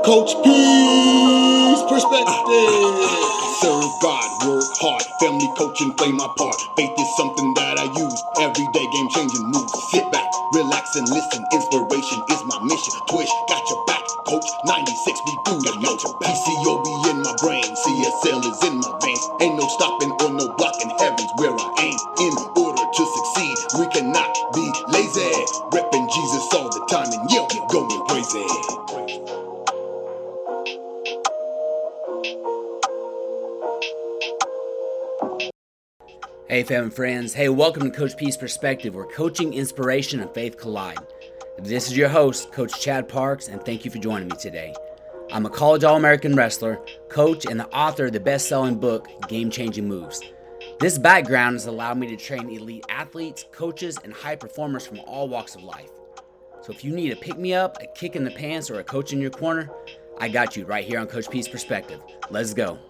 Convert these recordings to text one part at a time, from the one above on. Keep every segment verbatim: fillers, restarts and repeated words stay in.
Coach P's perspective. Serve God, work hard, family coaching, play my part. Faith is something that I use every day, game changing moves. Sit back, relax and listen. Inspiration is my mission. Twitch, got your back, coach. ninety-six, we do the yo. P C O B in my brain, C S L is in my veins. Ain't no stopping or no blocking, heaven's where I aim. In order to succeed, we cannot be lazy. Repping Jesus all the time and yeah, we going crazy. Hey fam and friends, hey welcome to Coach P's Perspective, where coaching, inspiration, and faith collide. This is your host, Coach Chad Parks, and thank you for joining me today. I'm a college All-American wrestler, coach, and the author of the best-selling book, Game Changing Moves. This background has allowed me to train elite athletes, coaches, and high performers from all walks of life. So if you need a pick-me-up, a kick in the pants, or a coach in your corner, I got you right here on Coach P's Perspective. Let's go.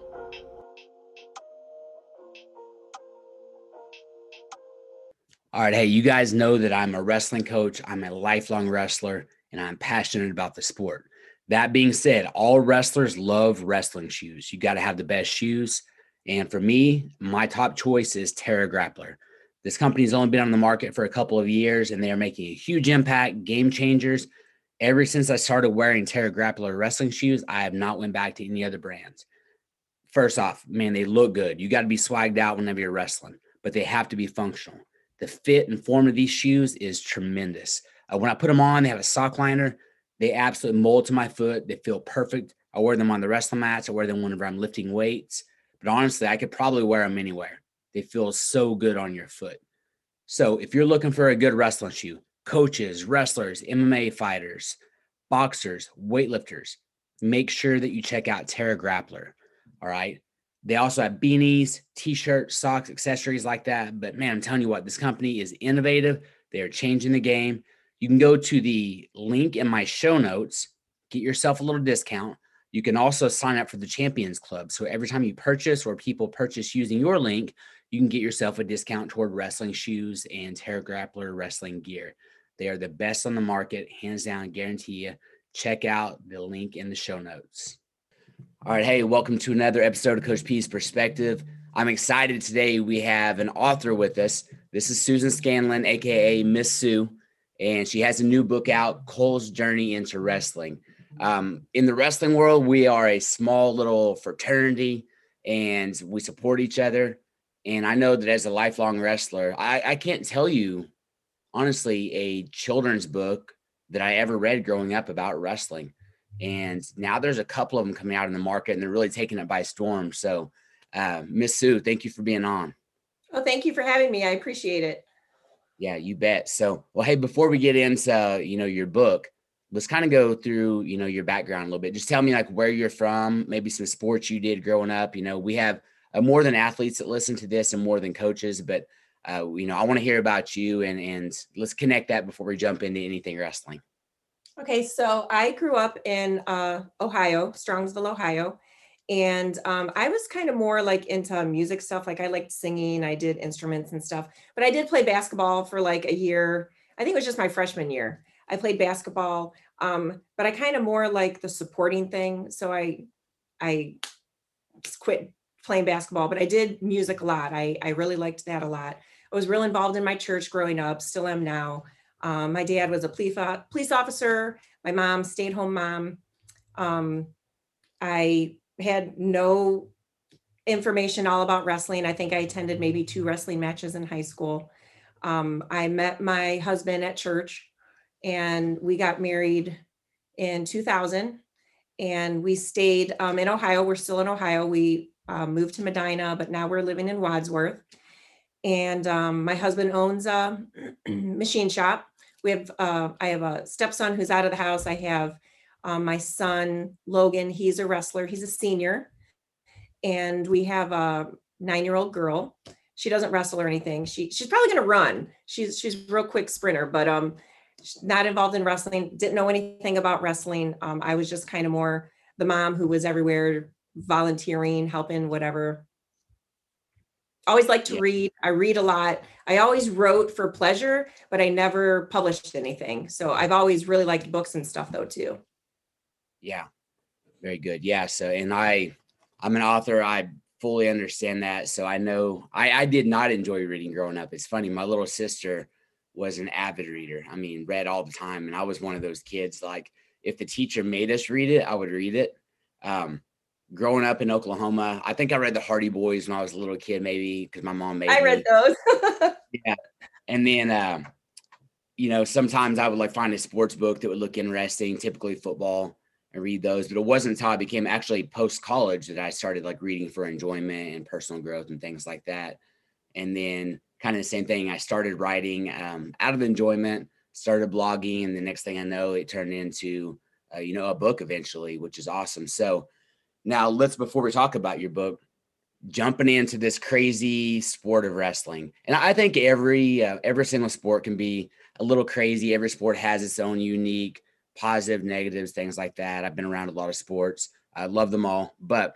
All right, hey, you guys know that I'm a wrestling coach, I'm a lifelong wrestler, and I'm passionate about the sport. That being said, all wrestlers love wrestling shoes. You got to have the best shoes. And for me, my top choice is Terra Grappler. This company's only been on the market for a couple of years, and they are making a huge impact, game changers. Ever since I started wearing Terra Grappler wrestling shoes, I have not went back to any other brands. First off, man, they look good. You got to be swagged out whenever you're wrestling, but they have to be functional. The fit and form of these shoes is tremendous. Uh, when I put them on, they have a sock liner. They absolutely mold to my foot. They feel perfect. I wear them on the wrestling mats. I wear them whenever I'm lifting weights. But honestly, I could probably wear them anywhere. They feel so good on your foot. So if you're looking for a good wrestling shoe, coaches, wrestlers, M M A fighters, boxers, weightlifters, make sure that you check out Terra Grappler. All right. They also have beanies, t-shirts, socks, accessories like that. But man, I'm telling you what, this company is innovative. They are changing the game. You can go to the link in my show notes, get yourself a little discount. You can also sign up for the Champions Club. So every time you purchase or people purchase using your link, you can get yourself a discount toward wrestling shoes and Terra Grappler wrestling gear. They are the best on the market, hands down, guarantee you. Check out the link in the show notes. All right, hey, welcome to another episode of Coach P's Perspective. I'm excited today. We have an author with us. This is Susan Scanlon, a k a. Miss Sue, and she has a new book out, Cole's Journey into Wrestling. Um, in the wrestling world, we are a small little fraternity, and we support each other. And I know that as a lifelong wrestler, I, I can't tell you, honestly, a children's book that I ever read growing up about wrestling. And now there's a couple of them coming out in the market, and they're really taking it by storm. So, uh, Miss Sue, thank you for being on. Oh, thank you for having me. I appreciate it. Yeah, you bet. So, well, hey, before we get into, you know, your book, let's kind of go through, you know, your background a little bit. Just tell me like where you're from, maybe some sports you did growing up. You know, we have uh, more than athletes that listen to this and more than coaches, but, uh, you know, I want to hear about you, and, and let's connect that before we jump into anything wrestling. Okay, so I grew up in uh, Ohio, Strongsville, Ohio, and um, I was kind of more like into music stuff. Like I liked singing, I did instruments and stuff, but I did play basketball for like a year. I think it was just my freshman year. I played basketball, um, but I kind of more like the supporting thing. So I, I quit playing basketball, but I did music a lot. I, I really liked that a lot. I was real involved in my church growing up, still am now. Um, my dad was a police, uh, police officer. My mom, stay-at-home mom. Um, I had no information all about wrestling. I think I attended maybe two wrestling matches in high school. Um, I met my husband at church, and we got married in two thousand. And we stayed um, in Ohio. We're still in Ohio. We uh, moved to Medina, but now we're living in Wadsworth. And um, my husband owns a machine shop. We have, uh, I have a stepson who's out of the house. I have um, my son, Logan. He's a wrestler. He's a senior. And we have a nine-year-old girl. She doesn't wrestle or anything. She she's probably going to run. She's she's a real quick sprinter, but um, she's not involved in wrestling. Didn't know anything about wrestling. Um, I was just kind of more the mom who was everywhere, volunteering, helping, whatever. Always like to yeah. read. I read a lot. I always wrote for pleasure, but I never published anything. So I've always really liked books and stuff though, too. Yeah. Very good. Yeah. So, and I, I'm an author. I fully understand that. So I know I, I did not enjoy reading growing up. It's funny. My little sister was an avid reader. I mean, read all the time. And I was one of those kids, like if the teacher made us read it, I would read it. Um, growing up in Oklahoma, I think I read the Hardy Boys when I was a little kid, maybe because my mom made I read me. those. Yeah. And then, um, you know, sometimes I would like find a sports book that would look interesting, typically football, and read those. But it wasn't until I became actually post college that I started like reading for enjoyment and personal growth and things like that. And then kind of the same thing. I started writing um, out of enjoyment, started blogging, and the next thing I know, it turned into, uh, you know, a book eventually, which is awesome. So now let's, before we talk about your book, jumping into this crazy sport of wrestling. And I think every uh, every single sport can be a little crazy. Every sport has its own unique positive, negatives, things like that. I've been around a lot of sports. I love them all. But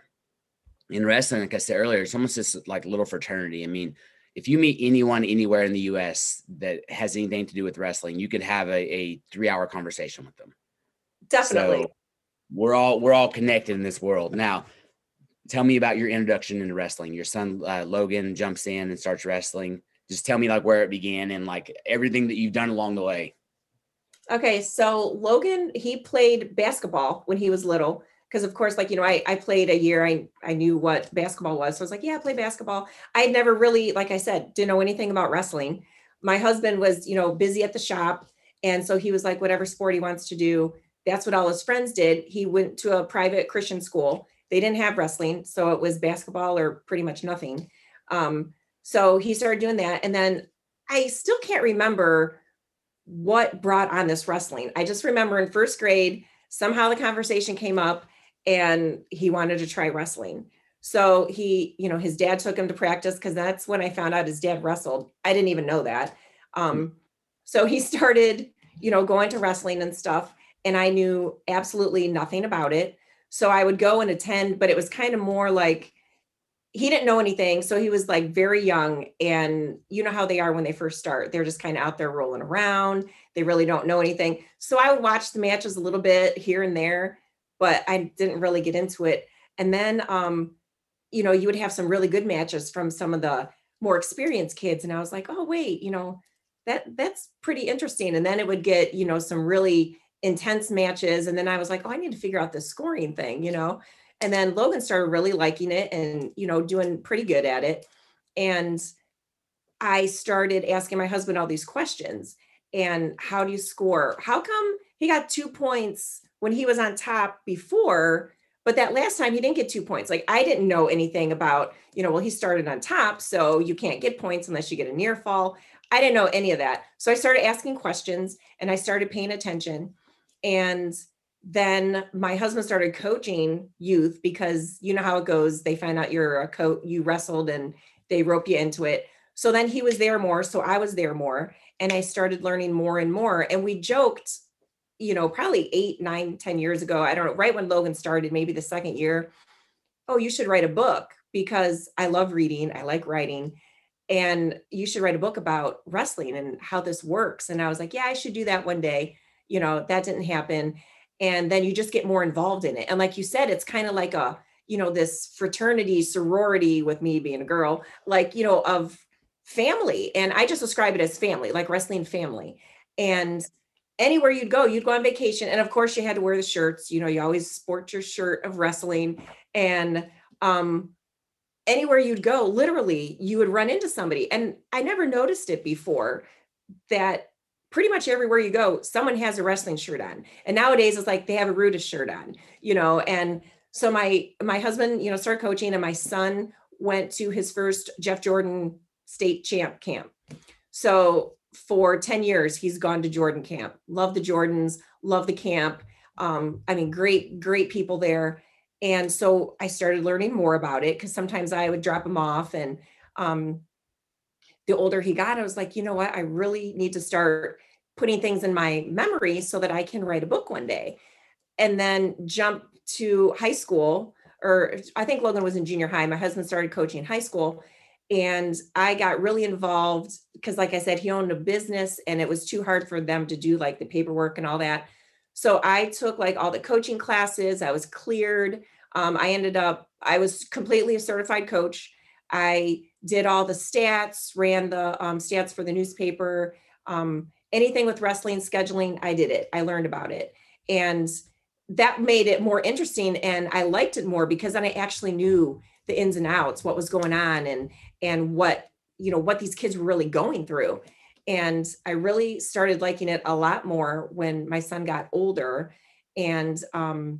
in wrestling, like I said earlier, it's almost just like a little fraternity. I mean, if you meet anyone anywhere in the U S that has anything to do with wrestling, you could have a, a three hour conversation with them. Definitely. So we're all we're all connected in this world. Now, tell me about your introduction into wrestling. Your son, uh, Logan, jumps in and starts wrestling. Just tell me like where it began and like everything that you've done along the way. Okay, so Logan, he played basketball when he was little. Because of course, like, you know, I, I played a year. I, I knew what basketball was. So I was like, yeah, I play basketball. I had never really, like I said, didn't know anything about wrestling. My husband was, you know, busy at the shop. And so he was like, whatever sport he wants to do, that's what all his friends did. He went to a private Christian school. They didn't have wrestling. So it was basketball or pretty much nothing. Um, so he started doing that. And then I still can't remember what brought on this wrestling. I just remember in first grade, somehow the conversation came up and he wanted to try wrestling. So he, you know, his dad took him to practice because that's when I found out his dad wrestled. I didn't even know that. Um, so he started, you know, going to wrestling and stuff. And I knew absolutely nothing about it. So I would go and attend, but it was kind of more like he didn't know anything. So he was like very young. And you know how they are when they first start. They're just kind of out there rolling around. They really don't know anything. So I would watch the matches a little bit here and there, but I didn't really get into it. And then, um, you know, you would have some really good matches from some of the more experienced kids. And I was like, oh, wait, you know, that that's pretty interesting. And then it would get, you know, some really intense matches. And then I was like, oh, I need to figure out this scoring thing, you know? And then Logan started really liking it and, you know, doing pretty good at it. And I started asking my husband all these questions. And how do you score? How come he got two points when he was on top before, but that last time he didn't get two points? Like I didn't know anything about, you know, well, he started on top, so you can't get points unless you get a near fall. I didn't know any of that. So I started asking questions and I started paying attention. And then my husband started coaching youth because you know how it goes. They find out you're a coach, you wrestled and they rope you into it. So then he was there more. So I was there more and I started learning more and more. And we joked, you know, probably eight, nine, ten years ago. I don't know, right when Logan started, maybe the second year. Oh, you should write a book because I love reading. I like writing. And you should write a book about wrestling and how this works. And I was like, yeah, I should do that one day. You know, that didn't happen. And then you just get more involved in it. And like you said, it's kind of like a, you know, this fraternity, sorority with me being a girl, like, you know, of family. And I just describe it as family, like wrestling family. And anywhere you'd go, you'd go on vacation. And of course you had to wear the shirts, you know, you always sport your shirt of wrestling. And um, anywhere you'd go, literally you would run into somebody. And I never noticed it before that pretty much everywhere you go, someone has a wrestling shirt on. And nowadays it's like they have a Rudis shirt on, you know. And so my my husband, you know, started coaching and my son went to his first Jeff Jordan state champ camp. So for ten years, he's gone to Jordan camp. Love the Jordans, love the camp. Um, I mean, great, great people there. And so I started learning more about it because sometimes I would drop him off. And um, the older he got, I was like, you know what? I really need to start putting things in my memory so that I can write a book one day. And then jump to high school, or I think Logan was in junior high. My husband started coaching in high school. And I got really involved because, like I said, he owned a business and it was too hard for them to do like the paperwork and all that. So I took like all the coaching classes. I was cleared. Um, I ended up, I was completely a certified coach. I did all the stats, ran the um, stats for the newspaper. Um, anything with wrestling scheduling, I did it. I learned about it. And that made it more interesting. And I liked it more because then I actually knew the ins and outs, what was going on and, and what, you know, what these kids were really going through. And I really started liking it a lot more when my son got older. And um,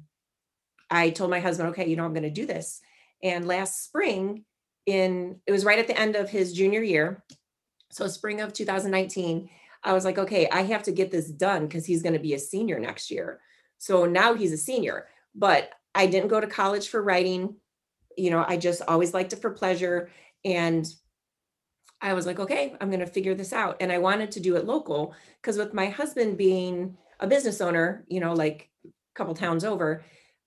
I told my husband, okay, you know, I'm going to do this. And last spring, in it was right at the end of his junior year. So spring of two thousand nineteen, I was like, okay, I have to get this done because he's going to be a senior next year. So now he's a senior, but I didn't go to college for writing. You know, I just always liked it for pleasure. And I was like, okay, I'm going to figure this out. And I wanted to do it local because with my husband being a business owner, you know, like a couple towns over,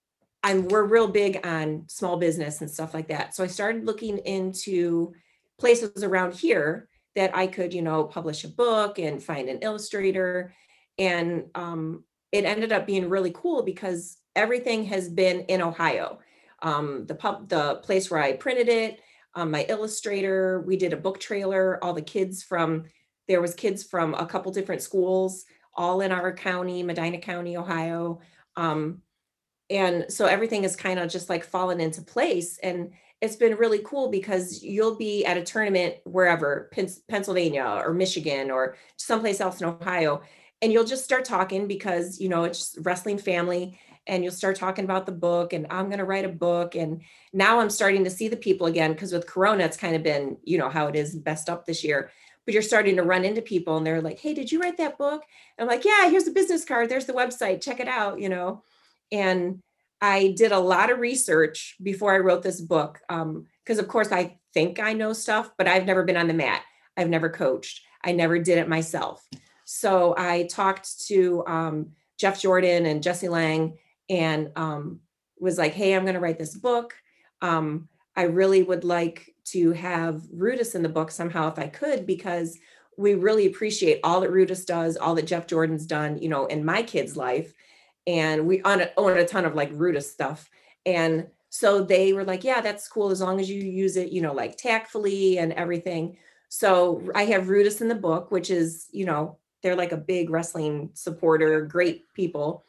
I'm we're real big on small business and stuff like that. So I started looking into places around here that I could, you know, publish a book and find an illustrator. And um, it ended up being really cool because everything has been in Ohio. Um, the pub, the place where I printed it, um, my illustrator, we did a book trailer, all the kids from, there was kids from a couple different schools, all in our county, Medina County, Ohio. Um, and so everything is kind of just like fallen into place. And it's been really cool because you'll be at a tournament wherever, Pens- Pennsylvania or Michigan or someplace else in Ohio, and you'll just start talking because, you know, it's wrestling family, and you'll start talking about the book and I'm going to write a book. And now I'm starting to see the people again because with Corona, it's kind of been, you know, how it is best up this year. But you're starting to run into people and they're like, hey, did you write that book? And I'm like, yeah, here's the business card. There's the website. Check it out, you know. And I did a lot of research before I wrote this book. Um, because of course I think I know stuff, but I've never been on the mat. I've never coached. I never did it myself. So I talked to um, Jeff Jordan and Jesse Lang and um, was like, hey, I'm going to write this book. Um, I really would like to have Rudis in the book somehow if I could, because we really appreciate all that Rudis does, all that Jeff Jordan's done, you know, in my kid's life. And we own a, own a ton of like Rudis stuff. And so they were like, yeah, that's cool as long as you use it, you know, like tactfully and everything. So I have Rudis in the book, which is, you know, they're like a big wrestling supporter, great people.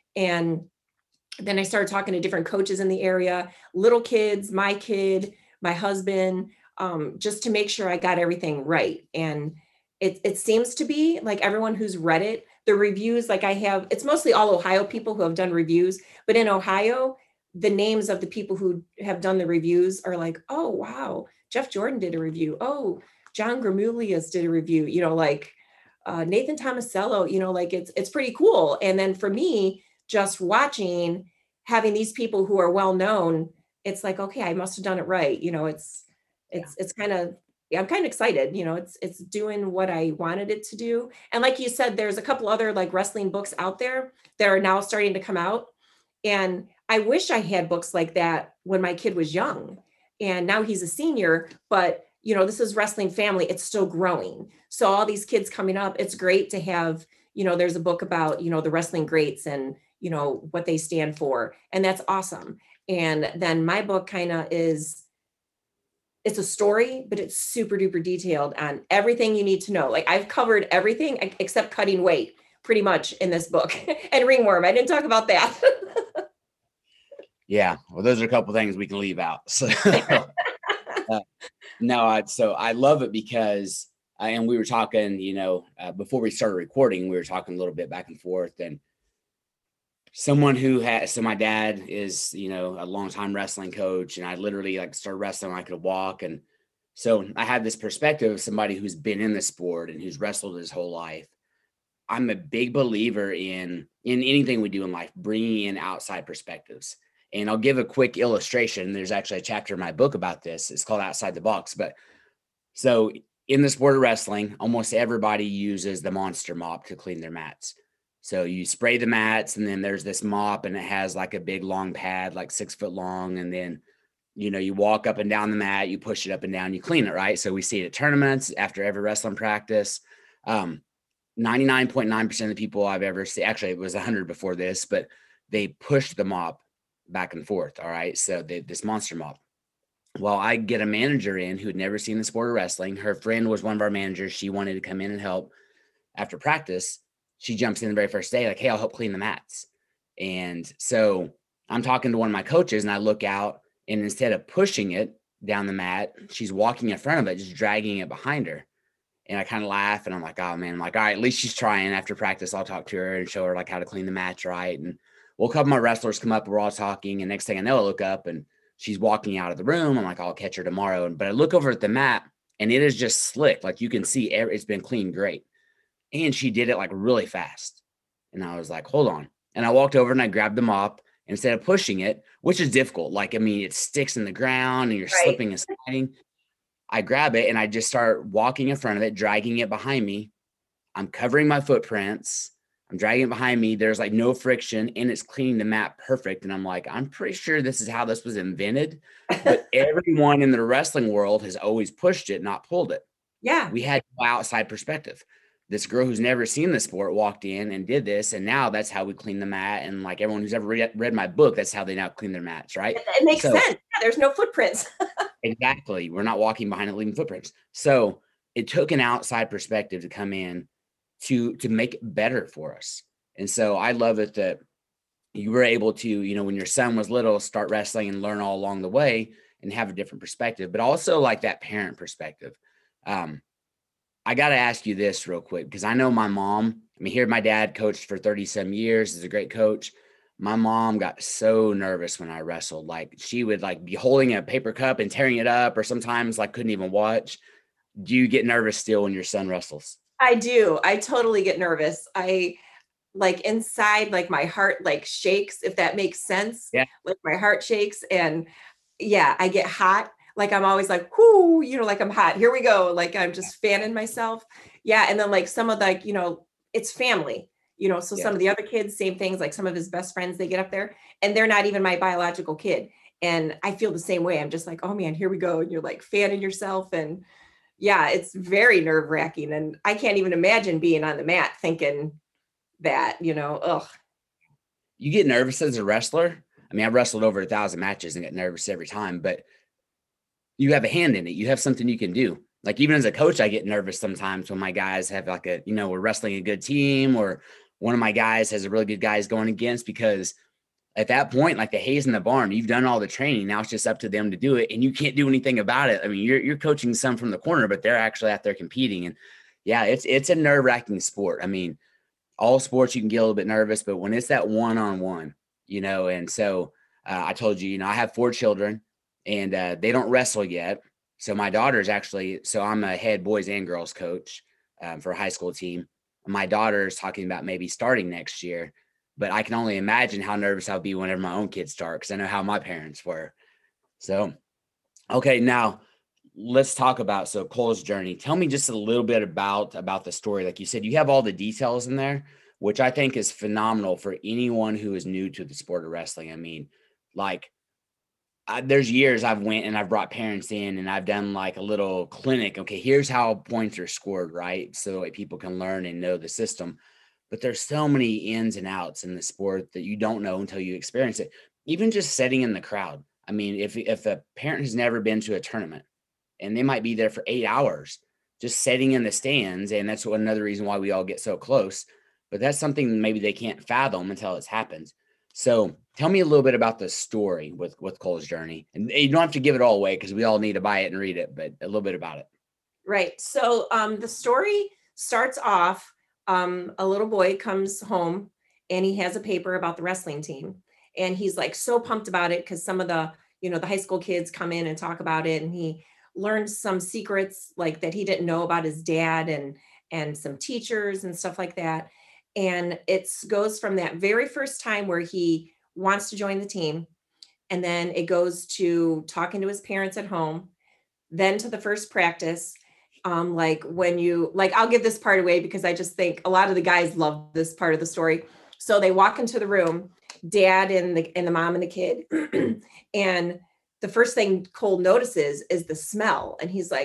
And then I started talking to different coaches in the area, little kids, my kid, my husband, um, just to make sure I got everything right. And it, it seems to be like everyone who's read it, the reviews, like I have, it's mostly all Ohio people who have done reviews, but in Ohio, the names of the people who have done the reviews are like, oh, wow, Jeff Jordan did a review. Oh, John Gramulius did a review, you know, like uh, Nathan Tomasello, you know, like it's, it's pretty cool. And then for me, just watching, having these people who are well-known, it's like, okay, I must've done it right. You know, it's, it's, yeah. it's kind of, I'm kind of excited, you know, it's, it's doing what I wanted it to do. And like you said, there's a couple other like wrestling books out there that are now starting to come out. And I wish I had books like that when my kid was young, and now he's a senior, but you know, this is wrestling family. It's still growing. So all these kids coming up, it's great to have, you know, there's a book about, you know, the wrestling greats and, you know, what they stand for. And that's awesome. And then my book kind of is, it's a story, but it's super duper detailed on everything you need to know. Like I've covered everything except cutting weight pretty much in this book and ringworm. I didn't talk about that. Yeah. Well, those are a couple of things we can leave out. So uh, no, I, so I love it because, uh, and we were talking, you know, uh, before we started recording, we were talking a little bit back and forth, and someone who has, so my dad is, you know, a longtime wrestling coach, and I literally like started wrestling when I could walk. And so I had this perspective of somebody who's been in the sport and who's wrestled his whole life. I'm a big believer in, in anything we do in life, bringing in outside perspectives. And I'll give a quick illustration. There's actually a chapter in my book about this. It's called Outside the Box. But so in the sport of wrestling, almost everybody uses the monster mop to clean their mats. So you spray the mats, and then there's this mop, and it has like a big long pad, like six foot long. And then, you know, you walk up and down the mat, you push it up and down, you clean it, right? So we see it at tournaments after every wrestling practice. Um, ninety-nine point nine percent of the people I've ever seen, actually it was one hundred before this, but they pushed the mop back and forth. All right. So they, this monster mop. Well, I get a manager in who had never seen the sport of wrestling. Her friend was one of our managers. She wanted to come in and help. After practice, she jumps in the very first day, like, hey, I'll help clean the mats. And so I'm talking to one of my coaches and I look out, and instead of pushing it down the mat, she's walking in front of it, just dragging it behind her. And I kind of laugh and I'm like, oh man, I'm like, all right, at least she's trying. After practice, I'll talk to her and show her like how to clean the mats right. And well, a couple of my wrestlers come up, we're all talking. And next thing I know, I look up and she's walking out of the room. I'm like, I'll catch her tomorrow. But I look over at the mat and it is just slick. Like you can see it's been cleaned great. And she did it like really fast. And I was like, hold on. And I walked over and I grabbed the mop instead of pushing it, which is difficult. Like, I mean, it sticks in the ground and you're right. Slipping and sliding. I grab it and I just start walking in front of it, dragging it behind me. I'm covering my footprints. I'm dragging it behind me. There's like no friction and it's cleaning the mat perfect. And I'm like, I'm pretty sure this is how this was invented. But everyone in the wrestling world has always pushed it, not pulled it. Yeah. We had no outside perspective. This girl who's never seen the sport walked in and did this. And now that's how we clean the mat. And like everyone who's ever read, read my book, that's how they now clean their mats, right? It makes so, sense. Yeah, there's no footprints. Exactly. We're not walking behind it, leaving footprints. So it took an outside perspective to come in to, to make it better for us. And so I love it that you were able to, you know, when your son was little, start wrestling and learn all along the way and have a different perspective, but also like that parent perspective. Um, I got to ask you this real quick, because I know my mom, I mean, here my dad coached for thirty some years, is a great coach. My mom got so nervous when I wrestled. Like she would like be holding a paper cup and tearing it up, or sometimes like couldn't even watch. Do you get nervous still when your son wrestles? I do. I totally get nervous. I like inside, like my heart like shakes, if that makes sense. Yeah. Like my heart shakes and yeah, I get hot. Like I'm always like, whoo, you know, like I'm hot. Here we go. Like I'm just fanning myself. Yeah. And then like some of the, like, you know, it's family, you know, so yeah. Some of the other kids, same things, like some of his best friends, they get up there and they're not even my biological kid. And I feel the same way. I'm just like, oh man, here we go. And you're like fanning yourself. And yeah, it's very nerve wracking. And I can't even imagine being on the mat thinking that, you know, ugh. You get nervous as a wrestler. I mean, I've wrestled over a thousand matches and get nervous every time, but you have a hand in it. You have something you can do. Like even as a coach, I get nervous sometimes when my guys have like a, you know, we're wrestling a good team or one of my guys has a really good guys going against, because at that point, like the hay's in the barn, you've done all the training. Now it's just up to them to do it and you can't do anything about it. I mean, you're, you're coaching some from the corner, but they're actually out there competing. And yeah, it's, it's a nerve wracking sport. I mean, all sports, you can get a little bit nervous, but when it's that one-on-one, you know, and so uh, I told you, you know, I have four children. And uh, they don't wrestle yet. So my daughter's actually, so I'm a head boys and girls coach um, for a high school team. My daughter's talking about maybe starting next year, but I can only imagine how nervous I'll be whenever my own kids start, because I know how my parents were. So, okay, now let's talk about, so Cole's journey. Tell me just a little bit about, about the story. Like you said, you have all the details in there, which I think is phenomenal for anyone who is new to the sport of wrestling. I mean, like, I, there's years I've went and I've brought parents in and I've done like a little clinic. Okay, here's how points are scored, right? So like people can learn and know the system. But there's so many ins and outs in the sport that you don't know until you experience it. Even just sitting in the crowd. I mean, if if a parent has never been to a tournament and they might be there for eight hours, just sitting in the stands, and that's one another reason why we all get so close. But that's something maybe they can't fathom until it's happened. So tell me a little bit about the story with, with Cole's journey. And you don't have to give it all away because we all need to buy it and read it, but a little bit about it. Right. So um, the story starts off, um, a little boy comes home and he has a paper about the wrestling team. And he's like so pumped about it because some of the, you know, the high school kids come in and talk about it. And he learned some secrets like that he didn't know about his dad and, and some teachers and stuff like that. And it goes from that very first time where he wants to join the team. And then it goes to talking to his parents at home, then to the first practice. Um, like when you, like, I'll give this part away because I just think a lot of the guys love this part of the story. So they walk into the room, dad and the, and the mom and the kid. And the first thing Cole notices is the smell. And he's like,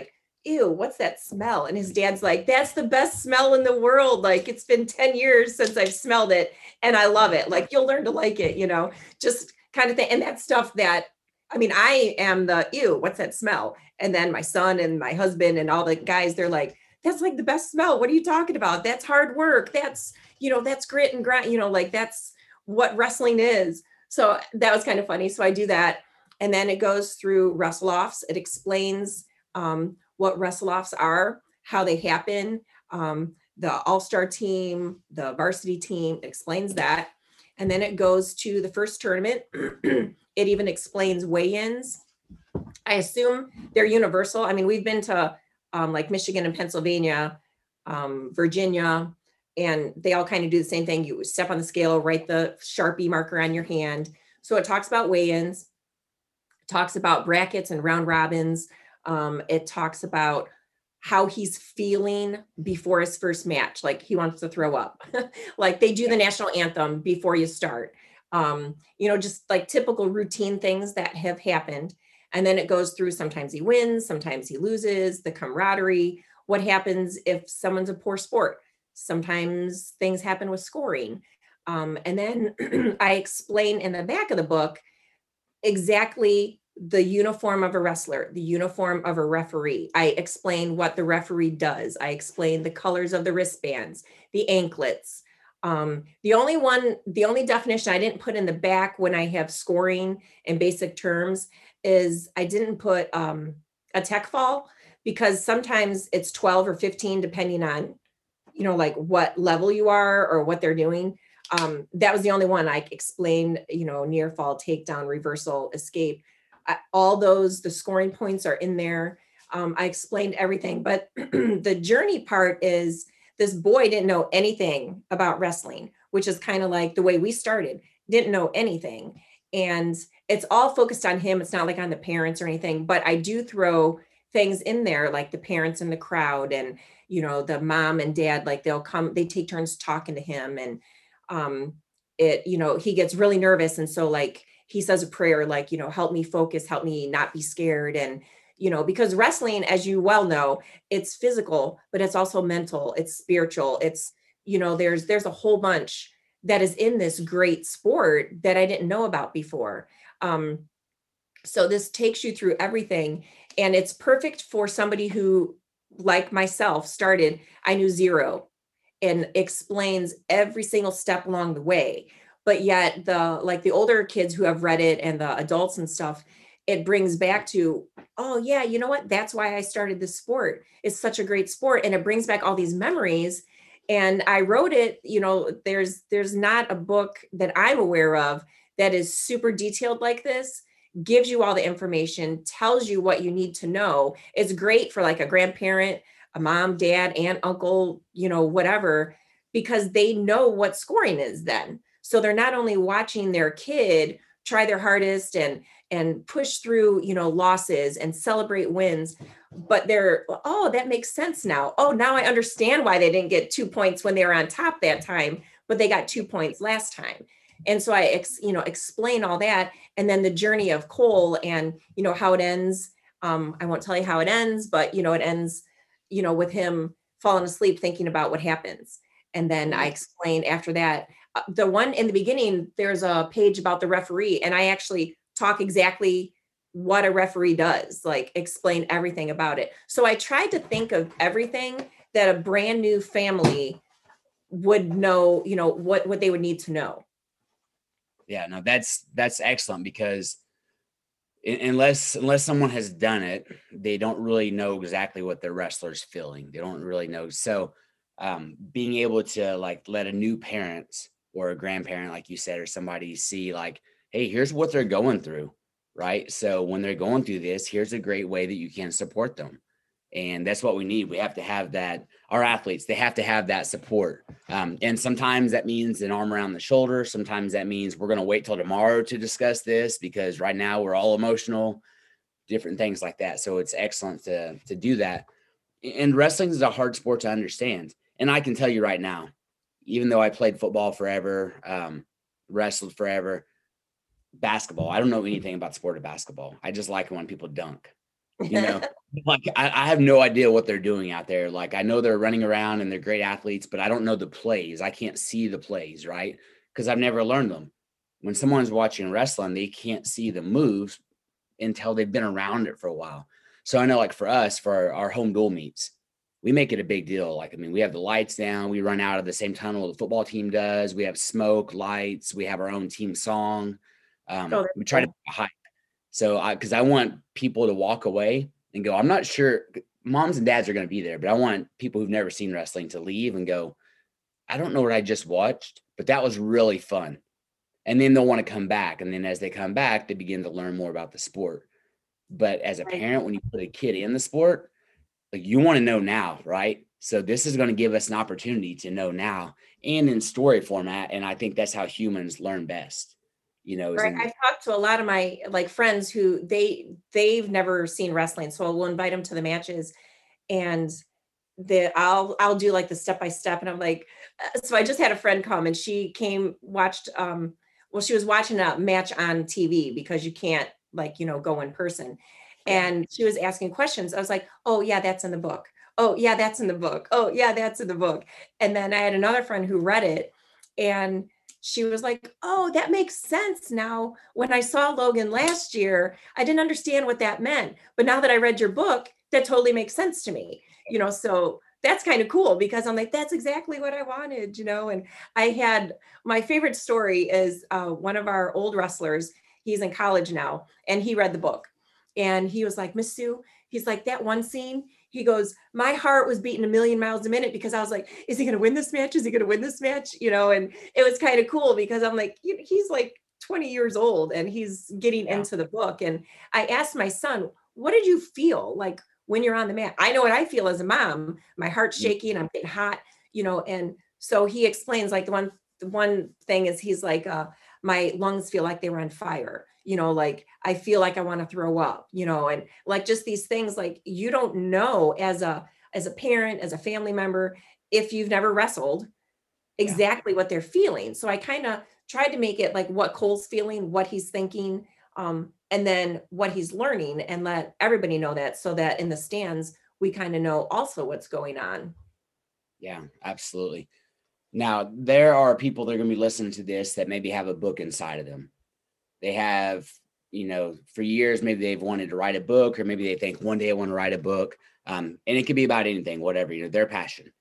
ew, what's that smell? And his dad's like, that's the best smell in the world. Like, it's been ten years since I've smelled it and I love it. Like, you'll learn to like it, you know, just kind of thing. And that stuff that, I mean, I am the ew, what's that smell? And then my son and my husband and all the guys, they're like, that's like the best smell. What are you talking about? That's hard work. That's, you know, that's grit and grind, you know, like that's what wrestling is. So that was kind of funny. So I do that. And then it goes through wrestle offs. It explains um, what wrestle offs are, how they happen, um, the all-star team, the varsity team, explains that. And then it goes to the first tournament. It even explains weigh-ins. I assume they're universal. I mean, we've been to um, like Michigan and Pennsylvania, um, Virginia, and they all kind of do the same thing. You step on the scale, write the Sharpie marker on your hand. So it talks about weigh-ins, talks about brackets and round robins. Um, it talks about how he's feeling before his first match. Like he wants to throw up. Like they do the national anthem before you start. Um, you know, just like typical routine things that have happened. And then it goes through, sometimes he wins, sometimes he loses, the camaraderie, what happens if someone's a poor sport. Sometimes things happen with scoring. Um, and then I explain in the back of the book exactly the uniform of a wrestler, the uniform of a referee. I explain what the referee does. I explain the colors of the wristbands, the anklets. Um, the only one, the only definition I didn't put in the back when I have scoring in basic terms is I didn't put um, a tech fall, because sometimes it's twelve or fifteen, depending on, you know, like what level you are or what they're doing. Um, that was the only one I explained, you know, near fall, takedown, reversal, escape. I, all those, the scoring points are in there. Um, I explained everything, but the journey part is this boy didn't know anything about wrestling, which is kind of like the way we started, didn't know anything. And it's all focused on him. It's not like on the parents or anything, but I do throw things in there, like the parents in the crowd and, you know, the mom and dad, like they'll come, they take turns talking to him. And um, it, you know, he gets really nervous. And so like, he says a prayer, like, you know, help me focus, help me not be scared. And, you know, because wrestling, as you well know, it's physical, but it's also mental, it's spiritual. It's, you know, there's, there's a whole bunch that is in this great sport that I didn't know about before. Um, so this takes you through everything, and it's perfect for somebody who, like myself, started, I knew zero, and explains every single step along the way. But yet the, like the older kids who have read it and the adults and stuff, it brings back to, oh yeah, you know what? That's why I started this sport. It's such a great sport. And it brings back all these memories. And I wrote it, you know, there's, there's not a book that I'm aware of that is super detailed like this, gives you all the information, tells you what you need to know. It's great for like a grandparent, a mom, dad, aunt, uncle, you know, whatever, because they know what scoring is then. So they're not only watching their kid try their hardest and and push through, you know, losses and celebrate wins, but they're, oh, that makes sense now. Oh, now I understand why they didn't get two points when they were on top that time, but they got two points last time. And so I, ex, you know, explain all that. And then the journey of Cole and, you know, how it ends. Um, I won't tell you how it ends, but, you know, it ends, you know, with him falling asleep, thinking about what happens. And then I explain after that, uh, the one in the beginning, there's a page about the referee, and I actually talk exactly what a referee does, like explain everything about it. So I tried to think of everything that a brand new family would know, you know, what, what they would need to know. Yeah, no, that's, that's excellent, because unless, unless someone has done it, they don't really know exactly what the wrestler's feeling. They don't really know. So um, being able to like let a new parent or a grandparent, like you said, or somebody see like, hey, here's what they're going through, right? So when they're going through this, here's a great way that you can support them. And that's what we need. We have to have that. Our athletes, they have to have that support. Um, and sometimes that means an arm around the shoulder. Sometimes that means we're going to wait till tomorrow to discuss this, because right now we're all emotional, different things like that. So it's excellent to, to do that. And wrestling is a hard sport to understand. And I can tell you right now, even though I played football forever, um, wrestled forever, basketball, I don't know anything about the sport of basketball. I just like it when people dunk, you know, Like I, I have no idea what they're doing out there. Like I know they're running around and they're great athletes, but I don't know the plays. I can't see the plays, right? Because I've never learned them. When someone's watching wrestling, they can't see the moves until they've been around it for a while. So I know, like for us, for our, our home dual meets, we make it a big deal. Like, I mean, we have the lights down. We run out of the same tunnel the football team does. We have smoke, lights. We have our own team song. Um, Oh, that's we try cool. to hype. So I, because I want people to walk away and go, I'm not sure. Moms and dads are going to be there, but I want people who've never seen wrestling to leave and go, I don't know what I just watched, but that was really fun. And then they'll want to come back. And then as they come back, they begin to learn more about the sport. But as a Right. parent, when you put a kid in the sport, like you want to know now, right? So this is going to give us an opportunity to know now and in story format. And I think that's how humans learn best, you know, is Right. in I've talked to a lot of my like friends who they they've never seen wrestling, so we'll invite them to the matches, and the I'll I'll do like the step by step, and I'm like, uh, so I just had a friend come and she came watched um well she was watching a match on T V because you can't like you know go in person, yeah, and she was asking questions. I was like, oh yeah, that's in the book. Oh yeah, that's in the book. Oh yeah, that's in the book. And then I had another friend who read it, and she was like, oh, that makes sense now. When I saw Logan last year, I didn't understand what that meant. But now that I read your book, that totally makes sense to me. You know, so that's kind of cool because I'm like, that's exactly what I wanted, you know. And I had my favorite story is uh, one of our old wrestlers. He's in college now, and he read the book. And he was like, Miss Sue, he's like, that one scene, he goes, my heart was beating a million miles a minute because I was like, is he going to win this match? Is he going to win this match? You know, and it was kind of cool because I'm like, he's like twenty years old and he's getting yeah, into the book. And I asked my son, what did you feel like when you're on the mat? I know what I feel as a mom. My heart's mm, shaking, I'm getting hot, you know, and so he explains like the one the one thing is he's like, uh, my lungs feel like they were on fire, you know, like I feel like I want to throw up, you know, and like just these things like you don't know as a as a parent, as a family member, if you've never wrestled, yeah. exactly what they're feeling. So I kind of tried to make it like what Cole's feeling, what he's thinking, um, and then what he's learning, and let everybody know that so that in the stands, we kind of know also what's going on. Yeah, absolutely. Now, there are people that are going to be listening to this that maybe have a book inside of them. They have, you know, for years, maybe they've wanted to write a book, or maybe they think one day I want to write a book. Um, and it could be about anything, whatever, you know, their passion.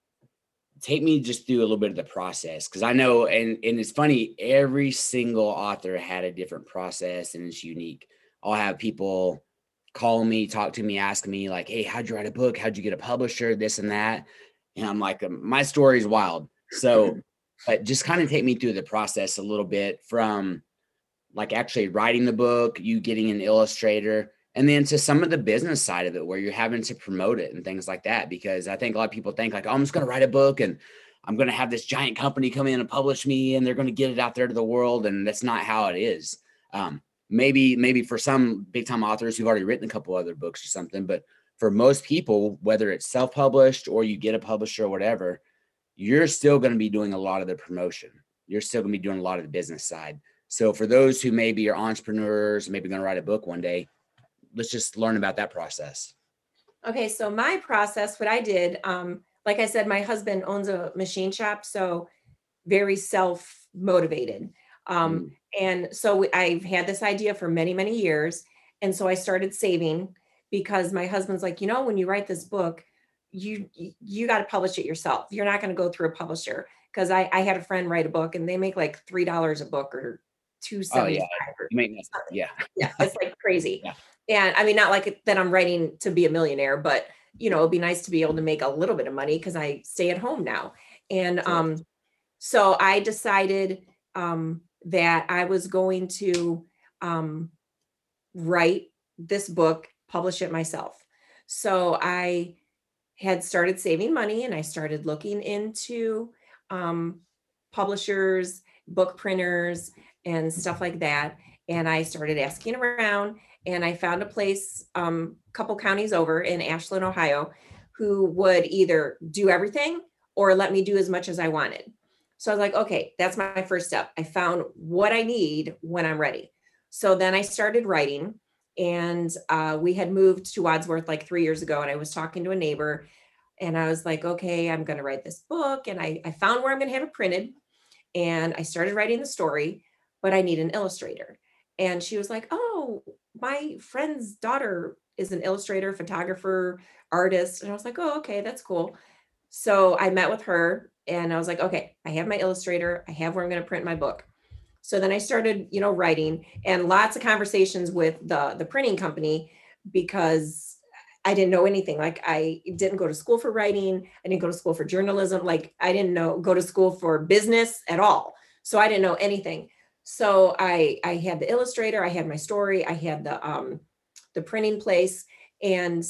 Take me just through a little bit of the process. Cause I know, and, and it's funny, every single author had a different process and it's unique. I'll have people call me, talk to me, ask me like, hey, how'd you write a book? How'd you get a publisher? This and that. And I'm like, um, my story is wild. So, but just kind of take me through the process a little bit from like actually writing the book, you getting an illustrator, and then to some of the business side of it where you're having to promote it and things like that. Because I think a lot of people think like, oh, I'm just going to write a book and I'm going to have this giant company come in and publish me and they're going to get it out there to the world. And that's not how it is. Um, maybe, maybe for some big time authors who've already written a couple other books or something, but for most people, whether it's self-published or you get a publisher or whatever, you're still going to be doing a lot of the promotion. You're still going to be doing a lot of the business side. So for those who maybe are entrepreneurs, maybe going to write a book one day, let's just learn about that process. Okay, so my process, what I did, um, like I said, my husband owns a machine shop, so very self motivated. Um, Mm, and so I've had this idea for many, many years. And so I started saving because my husband's like, you know, when you write this book, you you got to publish it yourself. You're not going to go through a publisher. Because I, I had a friend write a book and they make like three dollars a book or two oh yeah, seventy five or you make me, something. yeah, Yeah, it's like crazy. yeah, And I mean, not like it- that I'm writing to be a millionaire, but you know, it'd be nice to be able to make a little bit of money because I stay at home now. And of course, um, so I decided um, that I was going to um, write this book, publish it myself. So I had started saving money and I started looking into um, publishers, book printers, and stuff like that. And I started asking around and I found a place um, a couple counties over in Ashland, Ohio, who would either do everything or let me do as much as I wanted. So I was like, okay, that's my first step. I found what I need when I'm ready. So then I started writing And uh, we had moved to Wadsworth like three years ago. And I was talking to a neighbor and I was like, okay, I'm going to write this book. And I, I found where I'm going to have it printed. And I started writing the story, but I need an illustrator. And she was like, oh, my friend's daughter is an illustrator, photographer, artist. And I was like, oh, okay, that's cool. So I met with her and I was like, okay, I have my illustrator. I have where I'm going to print my book. So then I started, you know, writing and lots of conversations with the, the printing company because I didn't know anything. Like I didn't go to school for writing. I didn't go to school for journalism. Like I didn't know, go to school for business at all. So I didn't know anything. So I, I had the illustrator, I had my story, I had the, um, the printing place, and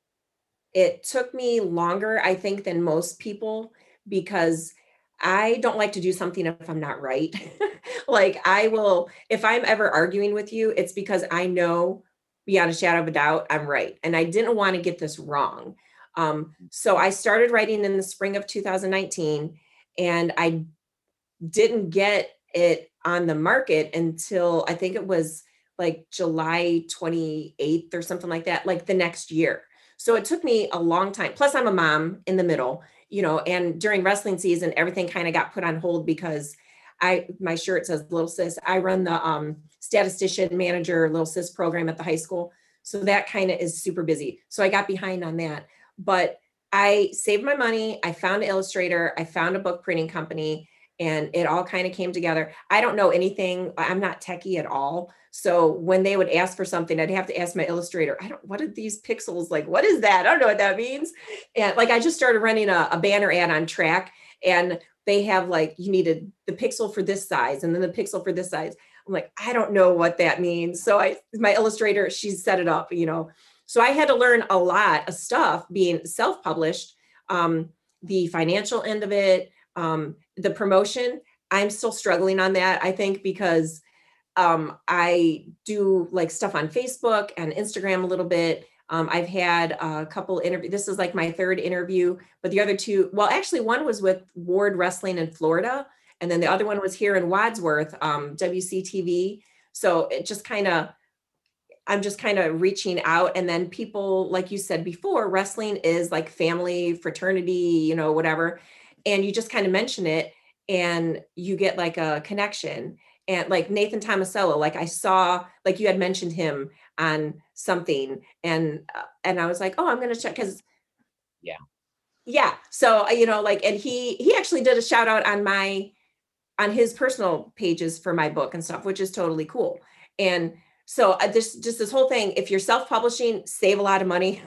it took me longer, I think, than most people because I don't like to do something if I'm not right. Like I will, if I'm ever arguing with you, it's because I know beyond a shadow of a doubt I'm right. And I didn't want to get this wrong. Um, so I started writing in the spring of two thousand nineteen, and I didn't get it on the market until I think it was like July twenty-eighth or something like that, like the next year. So it took me a long time. Plus, I'm a mom in the middle, you know, and during wrestling season, everything kind of got put on hold because I, my shirt says Little Sis. I run the um, statistician manager Little Sis program at the high school. So that kind of is super busy. So I got behind on that. But I saved my money. I found an illustrator. I found a book printing company, and it all kind of came together. I don't know anything. I'm not techie at all. So when they would ask for something, I'd have to ask my illustrator, I don't, what are these pixels? Like, what is that? I don't know what that means. And like, I just started running a, a banner ad on Track, and they have like, you needed the pixel for this size and then the pixel for this size. I'm like, I don't know what that means. So I, my illustrator, she set it up, you know. So I had to learn a lot of stuff being self-published, um, the financial end of it, um, the promotion. I'm still struggling on that, I think, because um, I do like stuff on Facebook and Instagram a little bit. Um, I've had a couple interviews. This is like my third interview, but the other two, well, actually one was with Ward Wrestling in Florida. And then the other one was here in Wadsworth, um, W C T V. So it just kind of, I'm just kind of reaching out. And then people, like you said before, wrestling is like family, fraternity, you know, whatever. And you just kind of mention it and you get like a connection. And like Nathan Tomasello, like I saw, like you had mentioned him on something, and uh, and I was like, oh, I'm gonna check because Yeah. yeah. So uh, you know, like, and he he actually did a shout out on my on his personal pages for my book and stuff, which is totally cool. And so uh, this just this whole thing, if you're self-publishing, save a lot of money